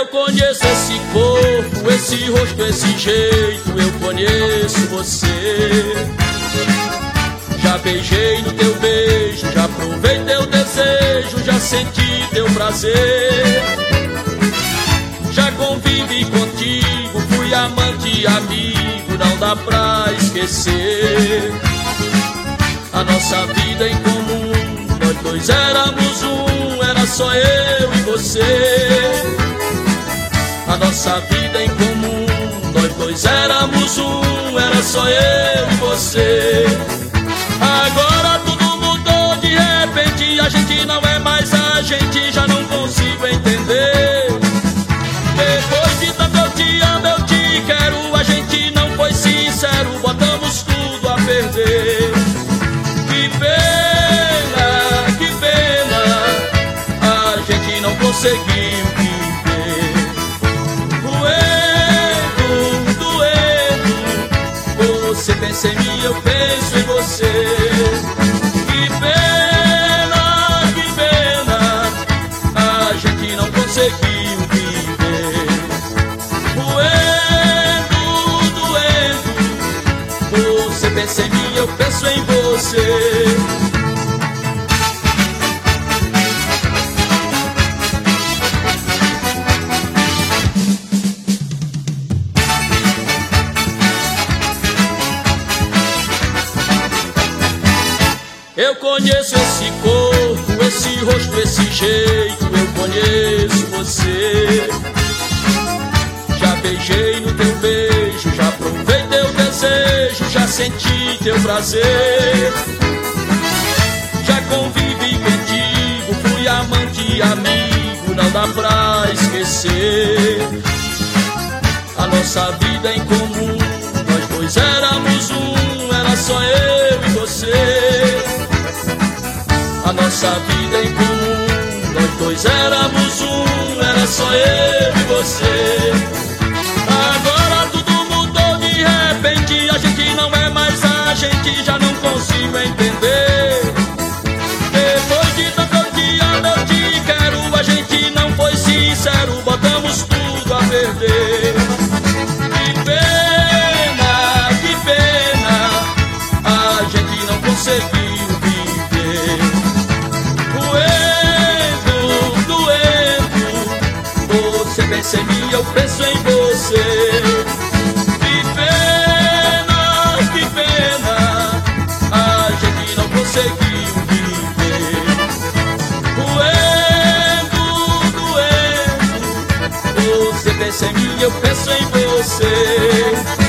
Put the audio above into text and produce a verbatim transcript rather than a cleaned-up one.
Eu conheço esse corpo, esse rosto, esse jeito, eu conheço você. Já beijei no teu beijo, já provei teu desejo, já senti teu prazer. Já convivi contigo, fui amante e amigo, não dá pra esquecer. A nossa vida em comum, nós dois éramos um, era só eu e você. A nossa vida em comum, nós dois éramos um, era só eu e você. Agora tudo mudou, de repente a gente não é mais a gente, já não consigo entender. Depois de tanto eu te amo, eu te quero, a gente não foi sincero, botamos tudo a perder. Que pena, que pena, a gente não conseguiu viver. Doendo, doendo, você pensa em mim, eu penso em você. Que pena, que pena, a gente não conseguiu viver. Doendo, doendo, você pensa em mim, eu penso em você. Eu conheço esse corpo, esse rosto, esse jeito, eu conheço você. Já beijei no teu beijo, já provei teu desejo, já senti teu prazer. Já convivi contigo, fui amante e amigo, não dá pra esquecer. A nossa vida em comum, nós dois éramos um, era só eu e você. A nossa vida em comum, nós dois éramos um, era só eu e você. Agora tudo mudou, de repente a gente não é mais a gente, já não consigo entender. Depois de tanto eu te amo, eu te quero, a gente não foi sincero, botamos tudo a perder. Que pena, que pena, a gente não conseguiu. Você pensa em mim, eu penso em você. Que pena, que pena, a gente não conseguiu viver. Doendo, doendo, você pensa em mim, eu penso em você.